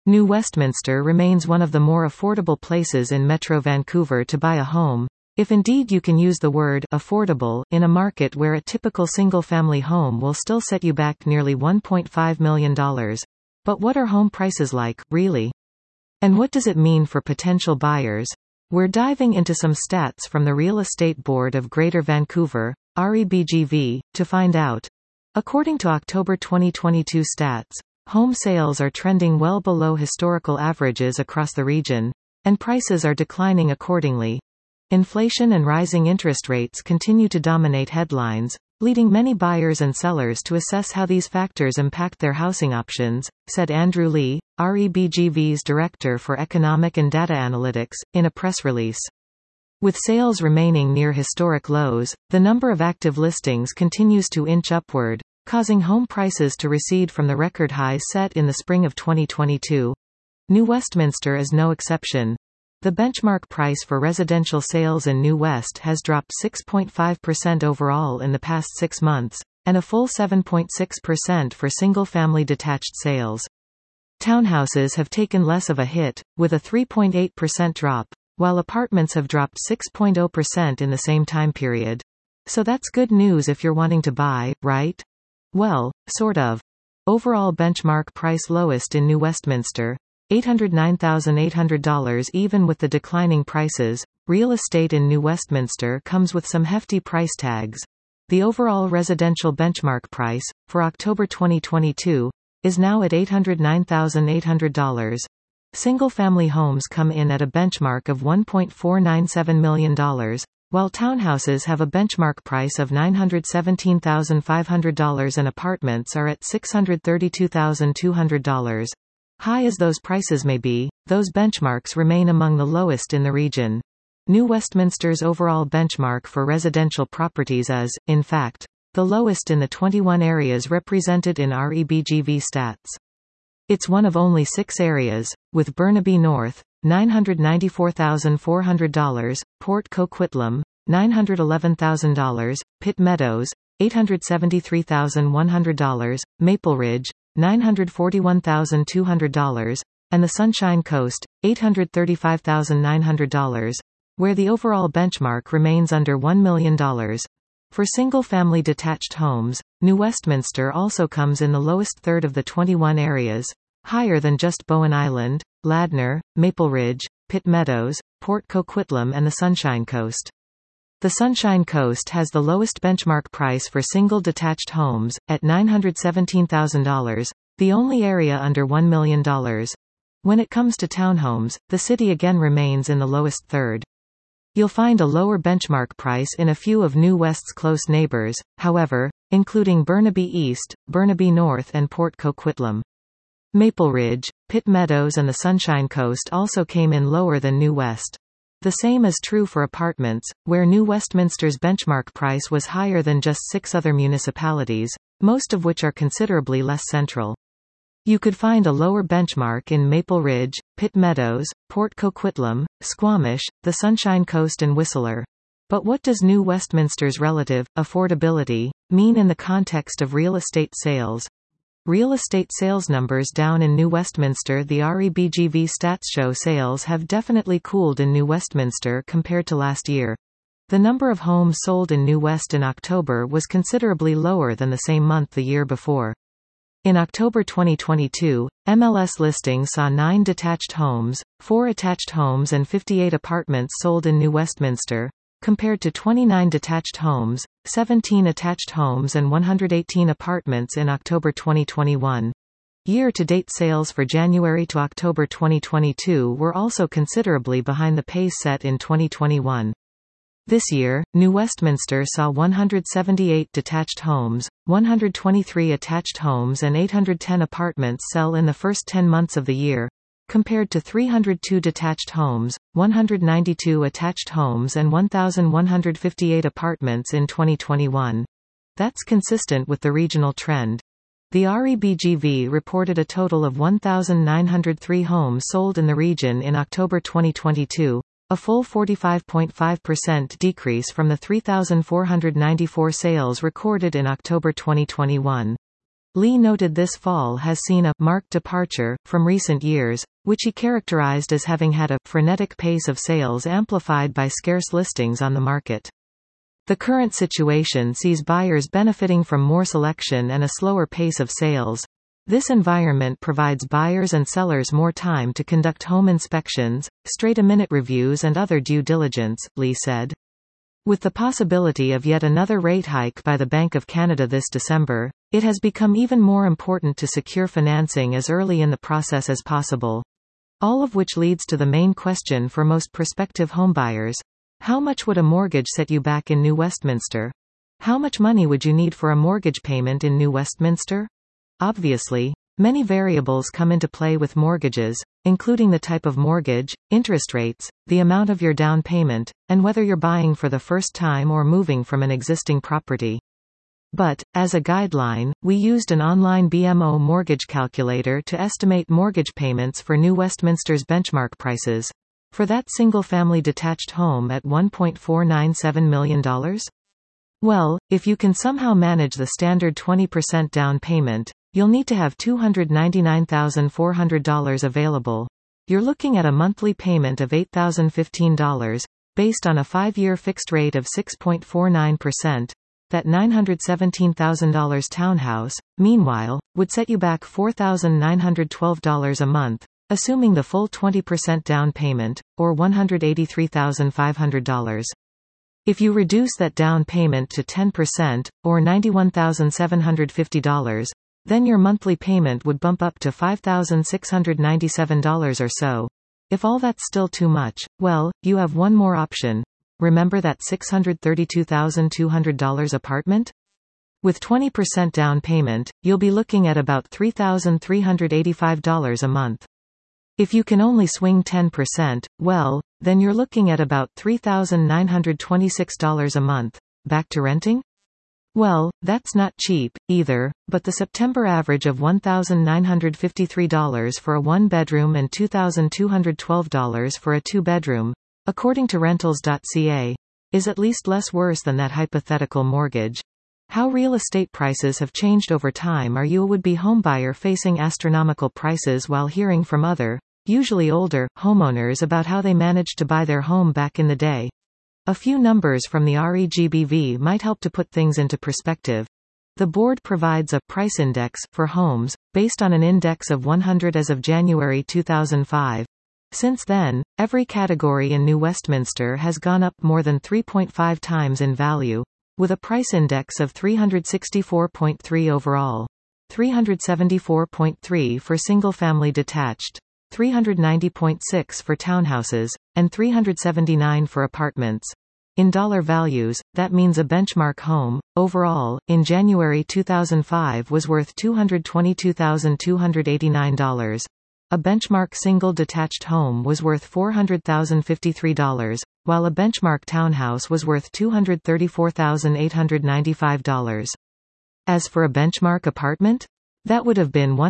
New Westminster remains one of the more affordable places in Metro Vancouver to buy a home, if indeed you can use the word affordable in a market where a typical single-family home will still set you back nearly $1.5 million. But what are home prices like, really? And what does it mean for potential buyers? We're diving into some stats from the Real Estate Board of Greater Vancouver, REBGV, to find out. According to October 2022 stats, home sales are trending well below historical averages across the region, and prices are declining accordingly. Inflation and rising interest rates continue to dominate headlines, leading many buyers and sellers to assess how these factors impact their housing options, said Andrew Lee, REBGV's Director for Economic and Data Analytics, in a press release. With sales remaining near historic lows, the number of active listings continues to inch upward, causing home prices to recede from the record highs set in the spring of 2022. New Westminster is no exception. The benchmark price for residential sales in New West has dropped 6.5% overall in the past 6 months, and a full 7.6% for single-family detached sales. Townhouses have taken less of a hit, with a 3.8% drop, while apartments have dropped 6.0% in the same time period. So that's good news if you're wanting to buy, right? Well, sort of. Overall benchmark price lowest in New Westminster, $809,800. Even with the declining prices, real estate in New Westminster comes with some hefty price tags. The overall residential benchmark price, for October 2022, is now at $809,800. Single-family homes come in at a benchmark of $1.497 million, while townhouses have a benchmark price of $917,500 and apartments are at $632,200. High as those prices may be, those benchmarks remain among the lowest in the region. New Westminster's overall benchmark for residential properties is, in fact, the lowest in the 21 areas represented in REBGV stats. It's one of only 6 areas, with Burnaby North, $994,400, Port Coquitlam, $911,000, Pitt Meadows, $873,100, Maple Ridge, $941,200, and the Sunshine Coast, $835,900, where the overall benchmark remains under $1 million. For single-family detached homes, New Westminster also comes in the lowest third of the 21 areas, higher than just Bowen Island, Ladner, Maple Ridge, Pitt Meadows, Port Coquitlam and the Sunshine Coast. The Sunshine Coast has the lowest benchmark price for single detached homes, at $917,000, the only area under $1 million. When it comes to townhomes, the city again remains in the lowest third. You'll find a lower benchmark price in a few of New West's close neighbors, however, including Burnaby East, Burnaby North and Port Coquitlam. Maple Ridge, Pitt Meadows and the Sunshine Coast also came in lower than New West. The same is true for apartments, where New Westminster's benchmark price was higher than just 6 other municipalities, most of which are considerably less central. You could find a lower benchmark in Maple Ridge, Pitt Meadows, Port Coquitlam, Squamish, the Sunshine Coast and Whistler. But what does New Westminster's relative affordability mean in the context of real estate sales? Real estate sales numbers down in New Westminster. The REBGV stats show sales have definitely cooled in New Westminster compared to last year. The number of homes sold in New West in October was considerably lower than the same month the year before. In October 2022, MLS listings saw 9 detached homes, 4 attached homes and 58 apartments sold in New Westminster, compared to 29 detached homes, 17 attached homes and 118 apartments in October 2021. Year-to-date sales for January to October 2022 were also considerably behind the pace set in 2021. This year, New Westminster saw 178 detached homes, 123 attached homes and 810 apartments sell in the first 10 months of the year, compared to 302 detached homes, 192 attached homes and 1,158 apartments in 2021. That's consistent with the regional trend. The REBGV reported a total of 1,903 homes sold in the region in October 2022, a full 45.5% decrease from the 3,494 sales recorded in October 2021. Lee noted this fall has seen a marked departure from recent years, which he characterized as having had a frenetic pace of sales amplified by scarce listings on the market. The current situation sees buyers benefiting from more selection and a slower pace of sales. This environment provides buyers and sellers more time to conduct home inspections, straight-a-minute reviews and other due diligence, Lee said. With the possibility of yet another rate hike by the Bank of Canada this December, it has become even more important to secure financing as early in the process as possible. All of which leads to the main question for most prospective homebuyers. How much would a mortgage set you back in New Westminster? How much money would you need for a mortgage payment in New Westminster? Obviously, many variables come into play with mortgages, including the type of mortgage, interest rates, the amount of your down payment, and whether you're buying for the first time or moving from an existing property. But, as a guideline, we used an online BMO mortgage calculator to estimate mortgage payments for New Westminster's benchmark prices. For that single-family detached home at $1.497 million? Well, if you can somehow manage the standard 20% down payment, you'll need to have $299,400 available. You're looking at a monthly payment of $8,015, based on a 5-year fixed rate of 6.49%. That $917,000 townhouse, meanwhile, would set you back $4,912 a month, assuming the full 20% down payment, or $183,500. If you reduce that down payment to 10%, or $91,750, then your monthly payment would bump up to $5,697 or so. If all that's still too much, well, you have one more option. Remember that $632,200 apartment? With 20% down payment, you'll be looking at about $3,385 a month. If you can only swing 10%, well, then you're looking at about $3,926 a month. Back to renting? Well, that's not cheap, either, but the September average of $1,953 for a one-bedroom and $2,212 for a two-bedroom, according to Rentals.ca, is at least less worse than that hypothetical mortgage. How real estate prices have changed over time. Are you a would-be homebuyer facing astronomical prices while hearing from other, usually older, homeowners about how they managed to buy their home back in the day? A few numbers from the REGBV might help to put things into perspective. The board provides a price index for homes, based on an index of 100 as of January 2005. Since then, every category in New Westminster has gone up more than 3.5 times in value, with a price index of 364.3 overall, 374.3 for single-family detached, 390.6 for townhouses, and 379 for apartments. In dollar values, that means a benchmark home, overall, in January 2005 was worth $222,289. A benchmark single detached home was worth $400,053, while a benchmark townhouse was worth $234,895. As for a benchmark apartment? That would have been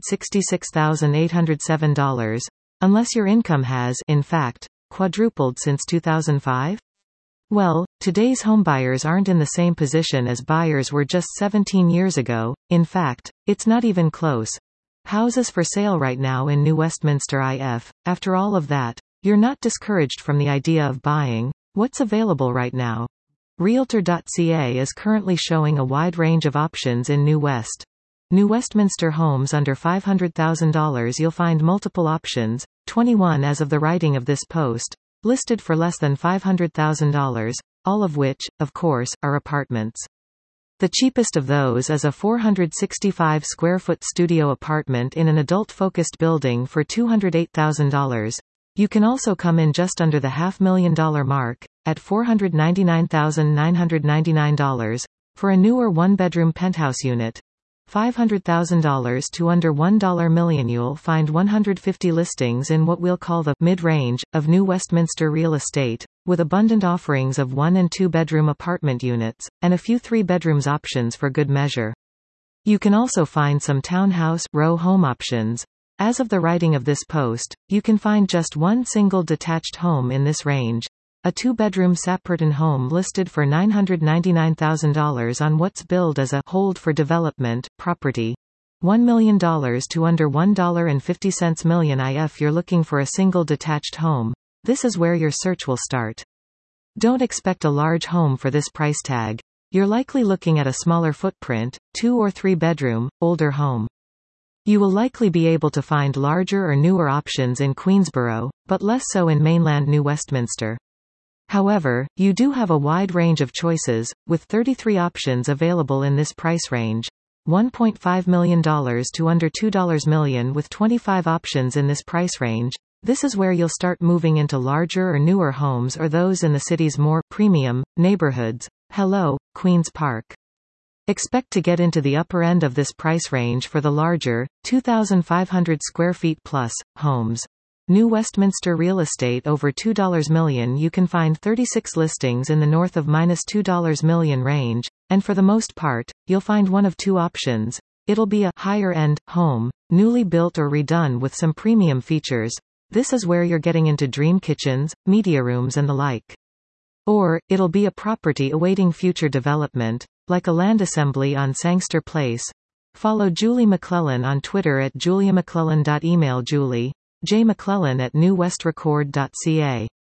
$166,807, unless your income has, in fact, quadrupled since 2005? Well, today's homebuyers aren't in the same position as buyers were just 17 years ago. In fact, it's not even close. Houses for sale right now in New Westminster IF. After all of that, you're not discouraged from the idea of buying. What's available right now? Realtor.ca is currently showing a wide range of options in New Westminster homes under $500,000. You'll find multiple options, 21 as of the writing of this post, listed for less than $500,000, all of which, of course, are apartments. The cheapest of those is a 465 square foot studio apartment in an adult-focused building for $208,000. You can also come in just under the $500,000 mark, at $499,999, for a newer one-bedroom penthouse unit. $500,000 to under $1 million. You'll find 150 listings in what we'll call the mid-range of New Westminster real estate, with abundant offerings of one- and two-bedroom apartment units, and a few three-bedrooms options for good measure. You can also find some townhouse row home options. As of the writing of this post, you can find just one single detached home in this range. A 2-bedroom Sapperton home listed for $999,000 on what's billed as a hold for development property. $1 million to under $1.50 million if you're looking for a single detached home. This is where your search will start. Don't expect a large home for this price tag. You're likely looking at a smaller footprint, 2 or 3 bedroom, older home. You will likely be able to find larger or newer options in Queensborough, but less so in mainland New Westminster. However, you do have a wide range of choices, with 33 options available in this price range. $1.5 million to under $2 million with 25 options in this price range. This is where you'll start moving into larger or newer homes or those in the city's more premium neighborhoods. Hello, Queen's Park. Expect to get into the upper end of this price range for the larger, 2,500 square feet plus, homes. New Westminster real estate over $2 million. You can find 36 listings in the north of -$2 million range, and for the most part, you'll find one of two options. It'll be a higher-end home, newly built or redone with some premium features. This is where you're getting into dream kitchens, media rooms and the like. Or, it'll be a property awaiting future development, like a land assembly on Sangster Place. Follow Julie McClellan on Twitter at juliamcclellan. Email Julie. jmcclellan@newwestrecord.ca